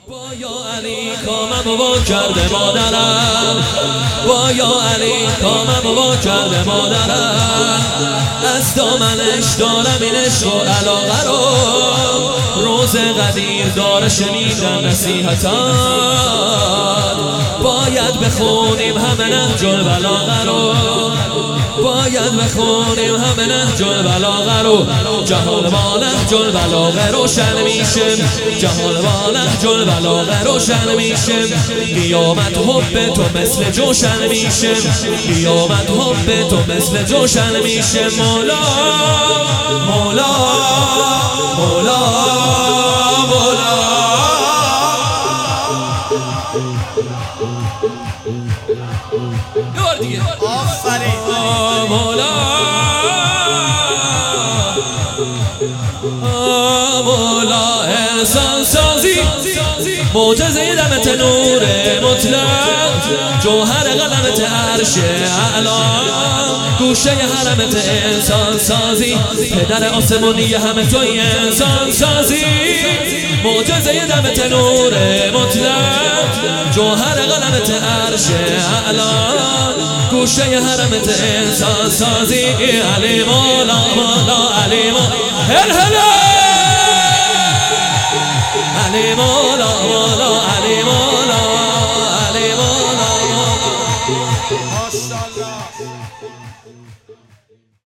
با یا علی کامم با کرده مادرم، با یا علی کامم با کرده مادرم. از دامنش دارم این عشق و علاقه رو، روز قدیر داره شنیدن نصیحتان. باید بخونیم همه نهج البلاغه رو، باید بخونیم همه نهج البلاغه رو. جهان با نهج البلاغه روشن میشه، جهان با نهج البلاغه روشن میشه. قیامت حب تو مثل جوشن میشه، قیامت حب تو مثل جوشن میشه. مولا مولا مولا مولا. یه بار دیگه آفرین. مولا مولا احسان سازی، معجزه دمت نور مطلق، جوهر قلمت عرش اعلا، گوشه حرمت انسان سازی، پدر آسمانی همه توی انسان سازی. معجزه دمت نور مطلق، جوهر قلمت عرش اعلا، گوشه حرمت انسان سازی. علی مولا مولا علی مولا هل هلا علی مولا